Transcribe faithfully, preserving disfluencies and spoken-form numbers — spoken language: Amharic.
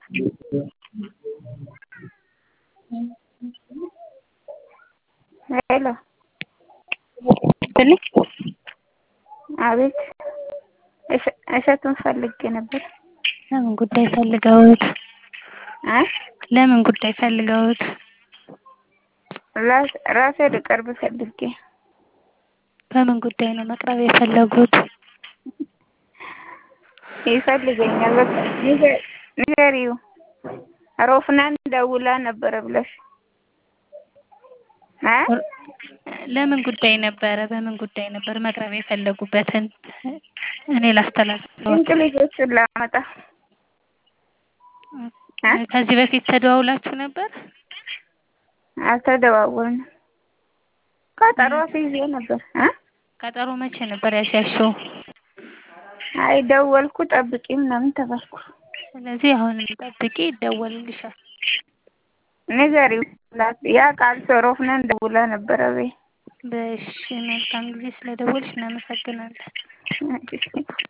ሄሎ ትልቅ አቤት እሸቱን ፈልጌ ነበር። ለምን ጉዳይ ፈልገውት? እ ለምን ጉዳይ ፈልገውት? ራሴ ልቀርብ ፈልጌ። በምን ጉዳይ ነው መቅረብ የፈለጉት? ይፈልገኛል። በቃ ንገሪው። ሮፍናን ደውላ ነበረ ብለሽ እ ለምን ጉዳይ ነበረ? በምን ጉዳይ ነበር መቅረብ የፈለጉበትን እኔ ላስተላልፈው። ድንቅ ልጆችን ላመጣ። ከዚህ በፊት ተደዋውላችሁ ነበር? አልተደዋወልንም። ቀጠሮ አስይዤ ነበር። እ ቀጠሮ መቼ ነበር ያስያዝሽው? አይ ደወልኩ ጠብቂ ምናምን ተባልኩ። ስለዚህ አሁንም ጠብቂ ይደወልልሻል። ንገሪው ያ ቃል ሮፍናን ደውላ ነበረ በይ። በእሺ መልካም ጊዜ ስለደወልሽ እናመሰግናለን።